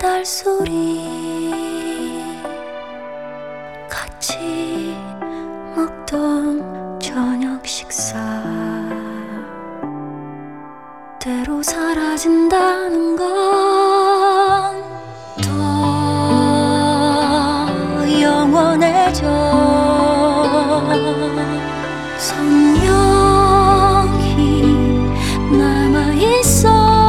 딸소리 같이 먹던 저녁 식사 때로 사라진다는 건 더 영원해져 선명히 남아있어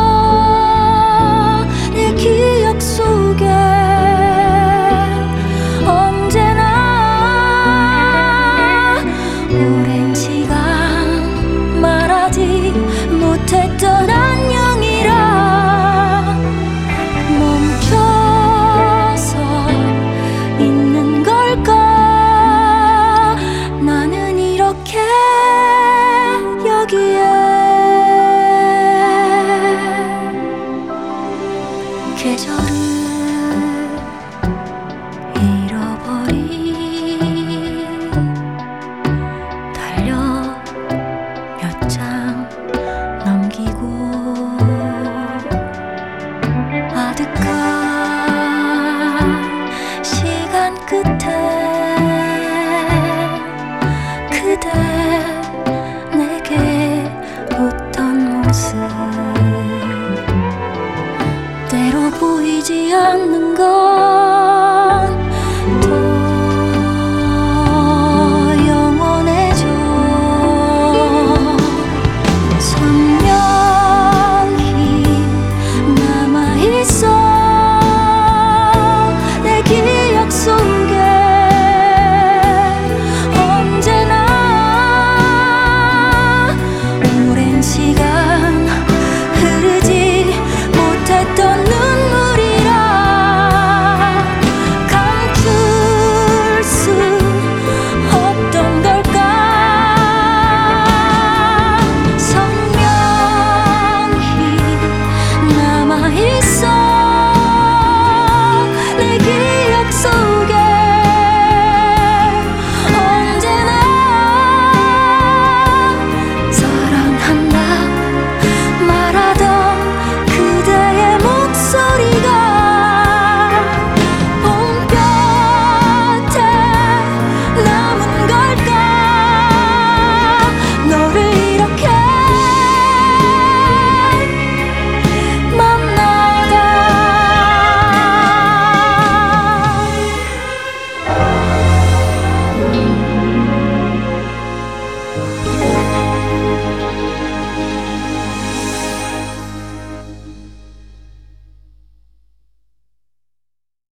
내 기억 속에 언제나 오랜 시간 말하지 못했던 안녕이라 멈춰서 있는 걸까 나는 이렇게 여기에 계절을 잃어버린 달력 몇 장 넘기고 아득한 시간 끝에 그대 내게 웃던 모습 때로 보이지 않는 건 더 영원해져 선명히 남아있어 내 기억 속에 언제나 오랜 시간 흐르지 못했던 눈물이라 감출 수 없던 걸까 선명히 남아있어